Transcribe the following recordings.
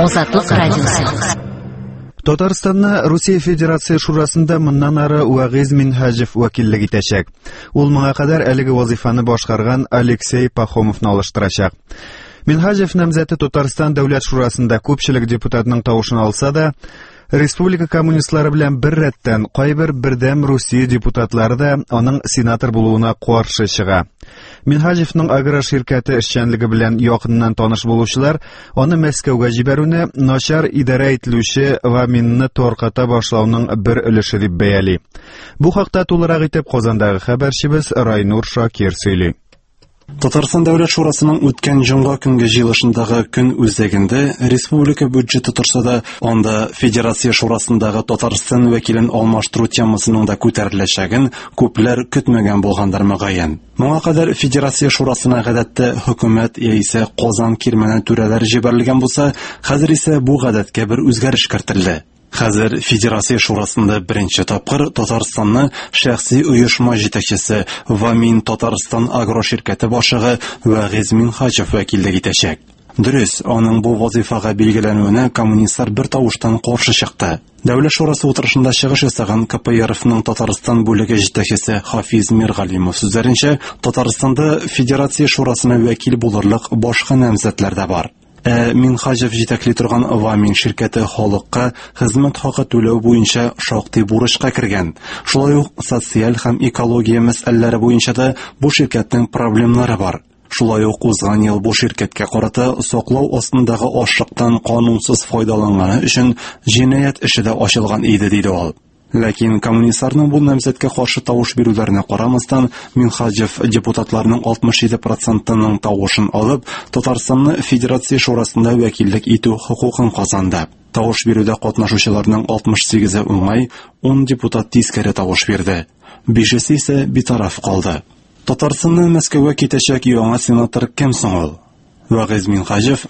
Азатлык радиосы. Татарстанны Русия Федерация Шурасында моннан ары Вагиз Минхажев вәкиллек итәчәк. Ул моңа кадәр әлеге вазифаны башкарган Алексей Пахомовны алыштырачак. Минхажев намзәте Татарстан Дәүләт Шурасында күпчелек депутатның тавышын алса да, республика коммунистлары белән бер рәттән кайбер бердәм Русия депутатлары да аның сенатор булуына каршы чыга. Минхажевның аграр ширкәте эшчәнлеге белән якыннан таныш булучылар аны Мәскәүгә җибәрүне начар идарә ителүче Ваминны торката башлауның бер өлеше дип бәяли. Бу хакта тулырак итеп Казандагы хәбәрчебез Райнур Шакир сөйли. Татарстан Дәүләт Шурасының үткән җомга көнге җыелышындагы көн үзәгендә республика бюджеты торса да, анда Федерация Шурасындагы Татарстан вәкилен алмаштыру темасының да күтәреләчәген күпләр көтмәгән булгандар мөгаен. Моңа кадәр Федерация Шурасына гадәттә хөкүмәт яисә Казан кирмәнен түрәләр җибәрелгән булса, хәзер исә бу гадәткә бер үзгәреш кертелде. Хәзер Федерация Шурасында беренче тапкыр Татарстанны шәхси оешма җитәкчесе Вамин Татарстан агроширкәте башлыгы Вагиз Минхажев вәкиллек итәчәк. Дөрес, аның бу вазифага билгеләнүенә коммунистлар бер тавыштан каршы чыкты. Дәүләт Шурасы утырышында чыгыш ясаган КПРФның Татарстан бүлеге җитәкчесе Хафиз Миргалимов сүзләренчә, Татарстанда Федерация Шурасына вәкил булырлык башка намзәтләр дә бар. Минхажев җитәкли торган Вамин ширкәте халыкка хезмәт хакы түләү буенча шактый бурычка кергән. Шулай ук социаль һәм экология мәсьәләләре буенча да бу ширкәтнең проблемнары бар. Шулай ук узган ел бу ширкәткә карата саклау астындагы ашлыктан канунсыз файдаланганы өчен җинаять эше дә ачылган иде, диде ул. Ләкин коммунистларның бу намзәткә каршы тавыш бирүләренә карамастан, Минхажев депутатларның 67%-ның тавышын алып, Татарстанны Федерация Шурасында вәкиллек итү хокукын казанды. Тавыш бирүдә катнашучыларның 68-е уңай, 10 депутат тискәре тавыш бирде. 5-се исә битараф калды. Татарстаннан Мәскәүгә китәчәк яңа сенатор кем соң ул? Вагиз Минхажев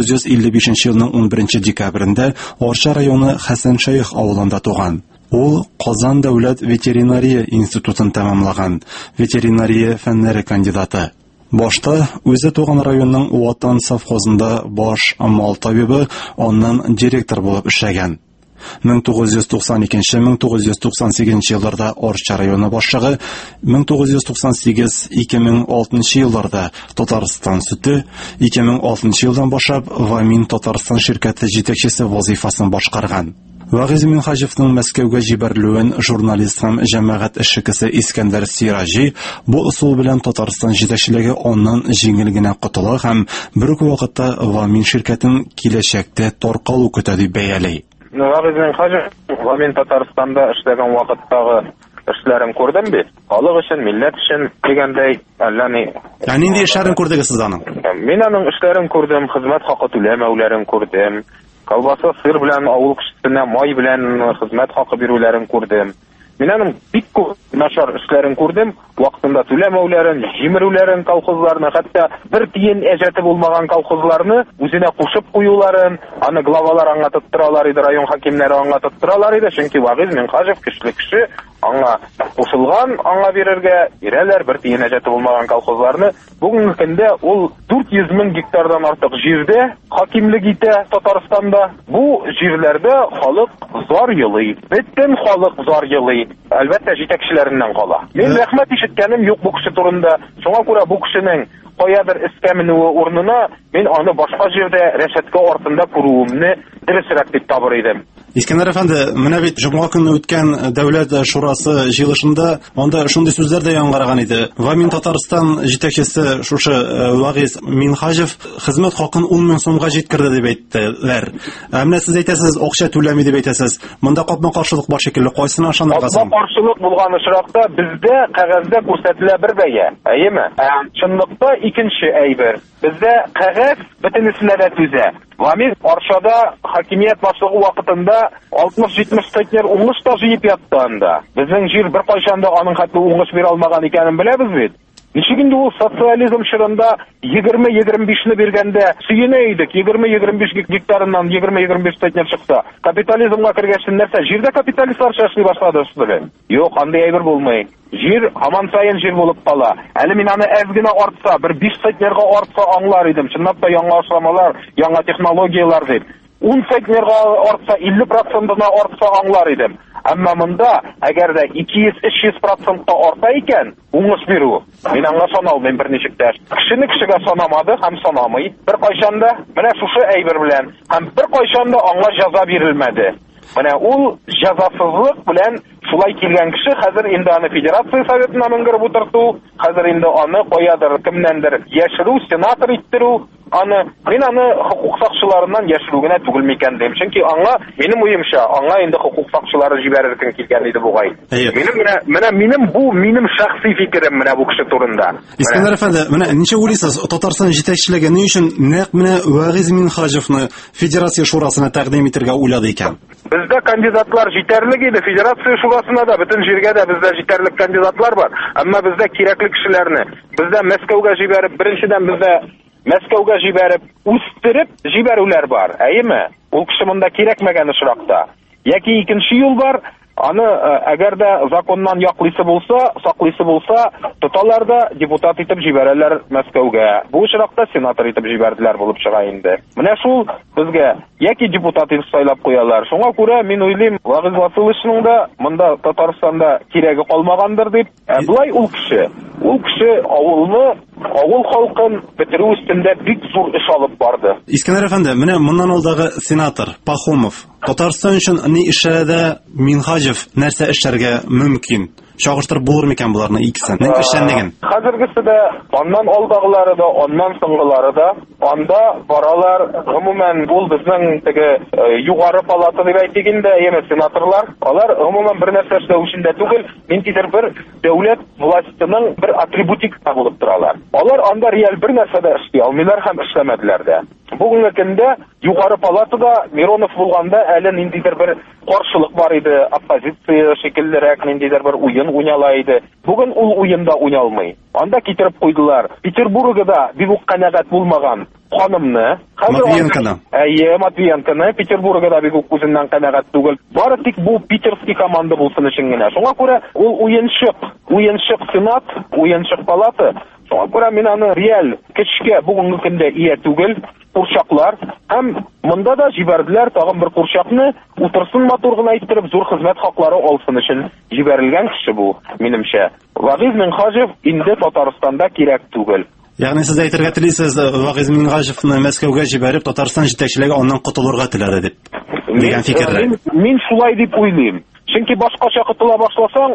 1955 елның 11 декабрендә Арча районы Хәсән Шәйх авылында туган. Ул Казан дәүләт ветеринария институтын тәмамлаган, ветеринария фәннәре кандидаты. Башта үзе туган районның Ватан совхозында баш мал табибы, аннан директор булып эшләгән. 1992-1998 елларда Арча районы башлыгы, 1998-2006 елларда Татарстан сөте, 2006 елдан башлап Вамин Татарстан ширкәте җитәкчесе вазифасын башкарган. Вагиз Минхажевның Мәскәүгә җибәрелүен журналист һәм җәмәгать эшчесе Искәндәр Сиражи бу усул белән Татарстан җитәкчелеге аннан җиңел генә котыла һәм бер үк вакытта Вамин ширкәтен киләчәктә таркалу көтә дип бәяли. Вагиз Минхажев Вамин Татарстанда эшләгән вакыттагы эшләрен күрдем бит. Халык өчен, милләт өчен дигәндәй, нинди эшләрен күрдегез сез аның? Мин аның эшләрен күрдем, хезмәт хакы түләмәүләрен күрдем. Колбаса, сыр белән, авыл кешесенә май белән хезмәт хакы бирүләрен күрдем. Мин аның бик күп начар эшләрен күрдем, вакытында түләмәүләрен, җимерүләрен колхозларны, хәтта бер тиен әҗәте булмаган колхозларны үзенә кушып куюларын, аны главалар аңлатып торалар иде, район хакимнәре аңлатып торалар иде, чөнки Вагиз Минхажев көчле кеше, аңа кушылган, аңа бирергә бирәләр бер тиен әҗәте булмаган колхозларны. Бүгенге көндә ул 400 мең гектардан артык җирдә хакимлек итә Татарстанда. Бу җирләрдә халык зар елый, бөтен халык зар елый. Әлбәттә җитәкчеләреннән кала. Мин рәхмәт ишеткәнем юк бу кеше турында. Шуңа күрә бу кешенең каядыр эскә менүе урынына мин аны башка җирдә рәшәткә артында күрүемне дөресрәк дип табыр идем. Искәндәр әфәнде, менә бит җомга көнне үткән Дәүләт Шурасы җыелышында анда шундый сүзләр дә яңгыраган иде. Вамин Татарстан җитәкчесе шушы Вагиз Минхажев хезмәт хакын 10 мең сумга җиткерде дип әйттеләр. Менә сез әйтәсез, акча түләми дип әйтәсез. Монда капма-каршылык бар шикелле, кайсына ышанырга соң? Капма-каршылык булган очракта бездә кәгазьдә күрсәтелә бер бәя. Әйеме? Чынлыкта икенче әйбер. Бездә кәгазь бөтенесенә дә түзә. Вамин Арчада хакимият башлыгы вакытында 60-70 центнер уңыш та җыеп ятты анда. Безнең җир бер кайчан да аның хәтле уңыш бирә алмаган икәнен беләбез бит. Ничек инде ул социализм чорында 20-25-не биргәндә сөенә идек, 20-25 гектарыннан 20-25 центнер чыкса. Капитализмга кергәч нәрсә, җирдә капиталистлар эшли башлады шулай. Юк, андый әйбер булмый. Җир һаман саен җир булып кала. Әле мин аны әз генә артса, бер 5 центнерга артса аңлар идем. Чынлап та яңа ашламалар, яңа технологиялар дип. 10 центнерга артса, 50%-на артса аңлар идем. Әмма монда, әгәр дә 200-300%-ка арта икән, уңыш бирү. Мин аңа саналмыйм берничек тә. Кешене кешегә санамады һәм санамый. Бер кайчан да менә шушы әйбер белән һәм бер кайчан да аңа җәза бирелмәде. Менә ул җәзасызлык белән шулай килгән кеше хәзер инде аны Федерация Советына менгереп утырту, хәзер инде аны каядыр кемнәндер яшерү, сенатор иттерү, мин аны хукук сакчыларыннан яшерү генә түгел микән дим. Чөнки аңа, минем уемча, аңа инде хукук сакчылары җибәрергә килгән иде бугай. Минем шәхси фикерем менә бу кеше турында. Искәндәр әфәнде, менә ничә уйлыйсыз, Татарстан җитәкчелеге ни өчен нәкъ менә Вәгыйз Минһаҗевны Федерация шурасына тәкъдим итәргә уйлады икән? Бездә кандидатлар җитәрлек иде, Федерация шурасына да, бөтен җиргә дә бездә җитәрлек кандидатлар бар. Әмма бездә кирәкле кешеләрне, бездә Мәскәүгә җибәреп, беренчедән бездә Мәскәүгә җибәреп, үстереп җибәрүләр бар. Әйеме? Ул кеше монда кирәкмәгән очракта. Яки икенче юл бар. Аны әгәр дә законнан яклыйсы булса, саклыйсы булса, тоталар да депутат итеп җибәрәләр Мәскәүгә. Бу очракта сенатор итеп җибәрделәр булып чыга инде. Менә шул безгә яки депутат итеп сайлап куялар. Шуңа күрә мин уйлыйм, Вәгыйз Васыловичның да монда Татарстанда кирәге калмагандыр дип. Булай ул кеше авылны, авыл халкын бетерү өстендә бик зур эш алып барды. Искәндәр әфәнде, менә моннан алдагы сенатор Пахомов Татарстан өчен ни эшләде, Минһаҗев нәрсә эшләргә мөмкин? Чагыштырып булыр микән буларны икесен? Нәкъ эшләнеген. Хәзергесе дә, аннан алдагылары да, аннан соңгылары да, анда баралар. Гомумән ул безнең теге югары палата дип әйтик инде, яме сенаторлар, алар гомумән бер нәрсә эшләү өчен дә түгел, ниндидер бер дәүләт властының бер атрибутика булып торалар. Алар анда реаль бер нәрсә дә эшли алмыйлар һәм эшләмәделәр дә. Бүгенге көндә югары палатада Миронов булганда әле ниндидер бер каршылык бар иде, оппозиция шикеллерәк ниндидер бер уен уйнала иде. Бүген ул уенда уйналмый. Анда китереп куйдылар. Петербургда бик үк канәгать булмаган ханымны, Матвиенконы Петербургда бик үк үзеннән канәгать түгел. Бары тик бу питерский команда булсын өчен генә. Шуңа күрә ул уенчык сенат, уенчык палата. Шуңа күрә мин аны реаль көчкә бүгенге көндә ия түгел. Курчаклар һәм монда да җибәрделәр тагын бер курчакны, утырсын матур гына иттереп зур хезмәт хаклары алсын өчен җибәрелгән кеше бу, минемчә. Вәгыйз Минһаҗев инде Татарстанда кирәк түгел. Ягъни сез әйтергә телисез, Вәгыйз Минһаҗевны Мәскәүгә җибәреп, Татарстан җитәкчелеге аннан котылырга теләде дип. Дигән фикерләр. Мин шулай дип уйлыйм. Чөнки башкача котыла башласаң,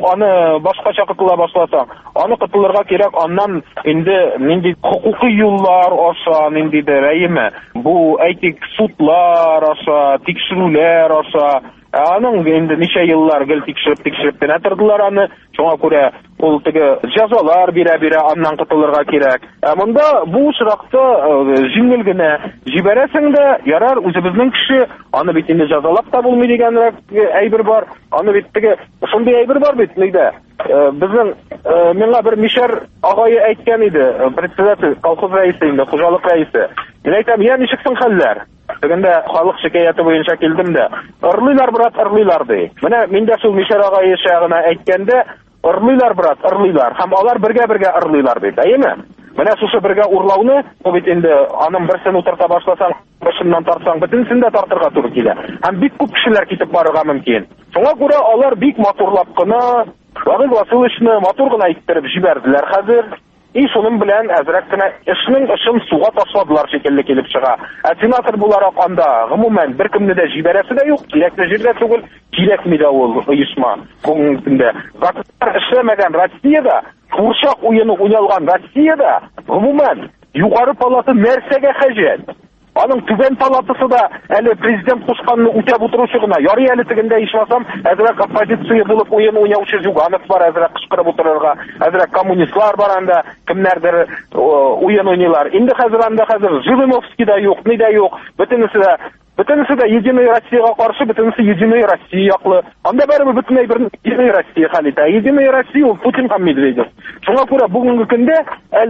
аны котылырга кирәк, аннан инде нинди хукукый юллар аша, ниндидер, әйеме? Бу әйтик судлар аша, тикшерүләр аша, аның инде ничә еллар гел тикшереп кенә тордылар аны. Шуңа күрә ул теге җәзалар бирә, аннан котылырга кирәк. Монда бу очракта җиңел генә җибәрәсең дә, ярар, үзебезнең кеше, аны бит инде җәзалап та булмый дигәнрәк әйбер бар. Аны бит теге шундый әйбер бар бит нидә. Безнең миңа бер мишәр агае әйткән иде, председатель, колхоз рәисе инде, хуҗалык рәисе. Мин әйтәм, я ничек соң хәлләр? Тегендә халык шикаяты буенча килдем дә. Ырлыйлар, брат, ырлыйлар ди. Менә мин дә шул мишәр агае шагына әйткәндә, ырлыйлар, брат, ырлыйлар. Һәм алар бергә ырлыйлар ди. Әйеме? Менә шушы бергә урлауны, бу бит инде аның берсен утырта башласаң, башыннан тартсаң, бөтенсен дә тартырга туры килә. Һәм бик күп кешеләр китеп барырга мөмкин. Шуңа күрә алар бик матурлап кына Вәгыйз Васыловичны матур гына иттереп җибәрделәр хәзер. Шуның белән әзрәк кенә эшен суга ташладылар шикелле килеп чыга. Сенатор буларак анда гомумән беркемне дә җибәрәсе дә юк, кирәкле җирдә түгел, кирәкми дә ул оешма. Бүгенге көндә эшләмәгән Россиядә, курчак уены уйналган Россиядә гомумән югары палата нәрсәгә хаҗәт? Аның түбән палатасы да әле президент кушканны үтәп утыручы гына. Ярый әле тегендә ишмасам, әзрәк оппозиция булып уен уйнаучы Зюганов бар, әзрәк кычкырып утырырга, әзрәк коммунистлар бар анда, кемнәрдер уен уйныйлар. Инде хәзер Жириновский да юк, ни дә юк. Бөтенесе дә Единая Россияга каршы, бөтенесе Единая Россия яклы. Анда барыбер бөтенләй бер Единая Россия хәл итә. Единая Россия ул Путин һәм Медведев. Шуңа күрә бүгенге көндә әлегә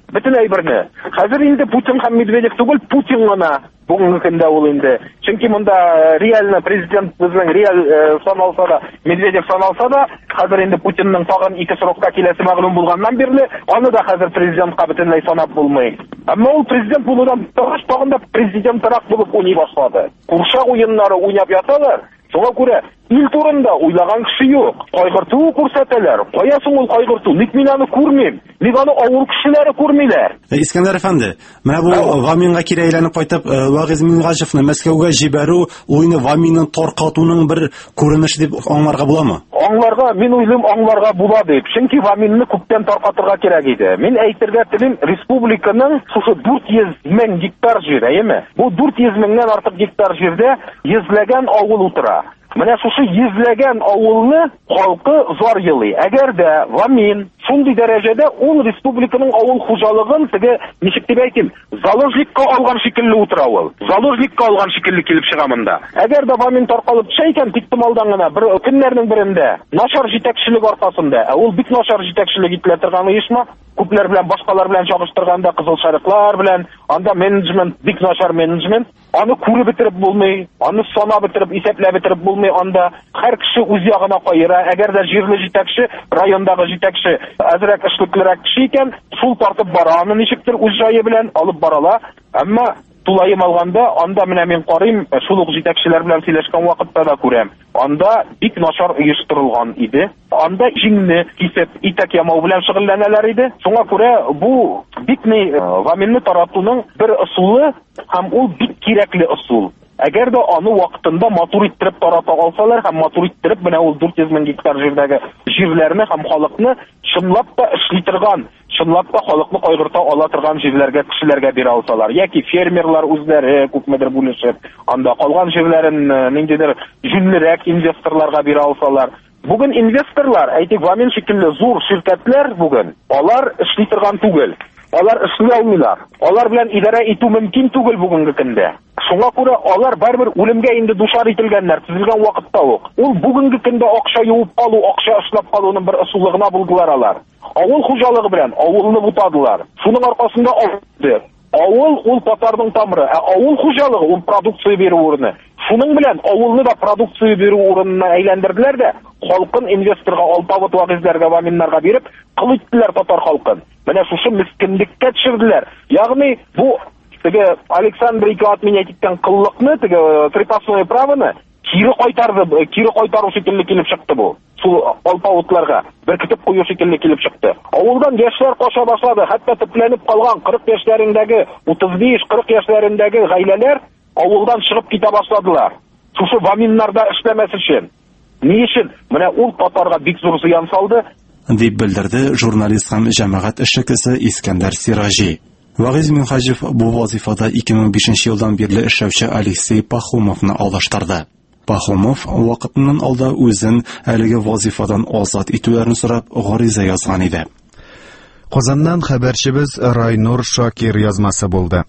Бөтен әйберне. Хәзер инде Путин һәм Медведев түгел, Путин гына бүгенге көндә ул инде. Чөнки монда реально президент безнең реаль саналса да, Медведев саналса да, хәзер инде Путинның тагын 2 срокка киләсе мәгълүм булганнан бирле, аны да хәзер президентка бөтенләй санап булмый. Әмма ул президент булудан тагын да президентрак булып уйный башлады. Куршак уеннары уйнап яталар. Шуңа күрә ил турында уйлаган кеше юк. Кайгырту күрсәтәләр. Кая соң ул кайгырту? Ник мин аны күрмим? Ник аны авыл кешеләре күрмиләр? Искәндәр әфәнде, менә бу Ваминга кире әйләнеп кайтып, Вагыз Мингажевны Мәскәүгә җибәрү, уйны Ваминны таркатуның бер күренеше дип аңларга буламы? Аңларга, мин уйлыйм, аңларга була дип. Чөнки Ваминны күптән таркатырга кирәк иде. Мин әйтергә телим, республиканың шушы 400 мең гектар җир, әйеме? Бу 400 меңнән артык гектар җирдә йөзләгән авыл утыра. Менә шушы йөзләгән авылны халкы зар елый. Әгәр дә Вамин шундый дәрәҗәдә ул республиканың авыл хуҗалыгын теге ничек дип әйтим, заложникка алган шикелле утыра ул. Заложникка алган шикелле килеп чыга монда. Әгәр дә Вамин таркалып төшә икән, тиктималдан гына бер көннәрнең берендә начар җитәкчелек аркасында, ул бик начар җитәкчелек ителә торган оешма, күпләр белән башкалар белән чагыштырганда кызыл шарыклар белән, анда менеджмент бик начар менеджмент, аны күреп бетереп булмый, аны санап бетереп, исәпләп бетереп булмый, анда һәр кеше үз ягына кайыра. Әгәр дә җирле җитәкче, райондагы җитәкче әзрәк эшлеклерәк кеше икән, шул тартып бара, аны ничектер үз җае белән алып барала. Әмма тулаем алганда, анда менә мин карыйм, шул ук җитәкчеләр белән сөйләшкән вакытта да күрәм. Анда бик начар оештырылган иде. Анда җиңне кисеп, итәк ямау белән шөгыльләнәләр иде. Шуңа күрә бу бик Ваминны таратуның бер ысулы һәм ул бик кирәкле ысул. Әгәр дә аны вакытында матур иттереп тарата алсалар һәм матур иттереп менә ул 400 мең гектар җирдәге җирләрне һәм халыкны чынлап та эшли торган, чынлап та халыкны кайгырта ала торган җирләргә кешеләргә бирә алсалар, яки фермерлар үзләре күпмедер бүлешеп, анда калган җирләрен ниндидер җүнлерәк инвесторларга бирә алсалар. Бүген инвесторлар, әйтик, Вамин шикелле зур ширкәтләр бүген, алар эшли торган түгел. Алар эшли алмыйлар. Алар белән идарә итү мөмкин түгел бүгенге көндә. Шуңа күрә алар барбер үлемгә инде душар ителгәннәр, төзелгән вакытта ук. Ул бүгенге көндә акча юып калу, акча эшләп калуның бер ысулыгына булдылар алар. Авыл хуҗалыгы белән авылны бутадылар. Шуның аркасында авыл ул татарның тамыры, авыл хуҗалыгы ул продукция бирү урыны. Шуның белән авылны да продукция бирү урынына әйләндерделәр дә, халкын инвесторга алтавыт вагызларга, Ваминнарга биреп, кыл иттеләр татар халкын. Менә шушы мискинлеккә төшерделәр. Ягъни бу теге Александр II отменять иткән кыллыкны, теге крепостное правоны кире кайтарды, кире кайтару шикелле килеп чыкты бу. Шул алпавытларга беркетеп кую шикелле килеп чыкты. Авылдан яшьләр каша башлады, хәтта төпләнеп калган 40 яшьләрендәге, 35-40 яшьләрендәге гаиләләр авылдан чыгып китә башладылар. Шушы Ваминнарда эшләмәс өчен. Ни өчен? Менә ул татарга бик зур зыян салды, дип белдерде журналист һәм җәмәгать эшлеклесе Искәндәр Сиражи. Вагыз Мингажев бу вазифада 2005 елдан бирле эшләүче Алексей Пахомовны алыштырды. Пахомов вакытыннан алда үзен әлеге вазифадан азат итүләрен сорап гариза язган иде. Казаннан хәбәрчебез Райнур Шакир язмасы булды.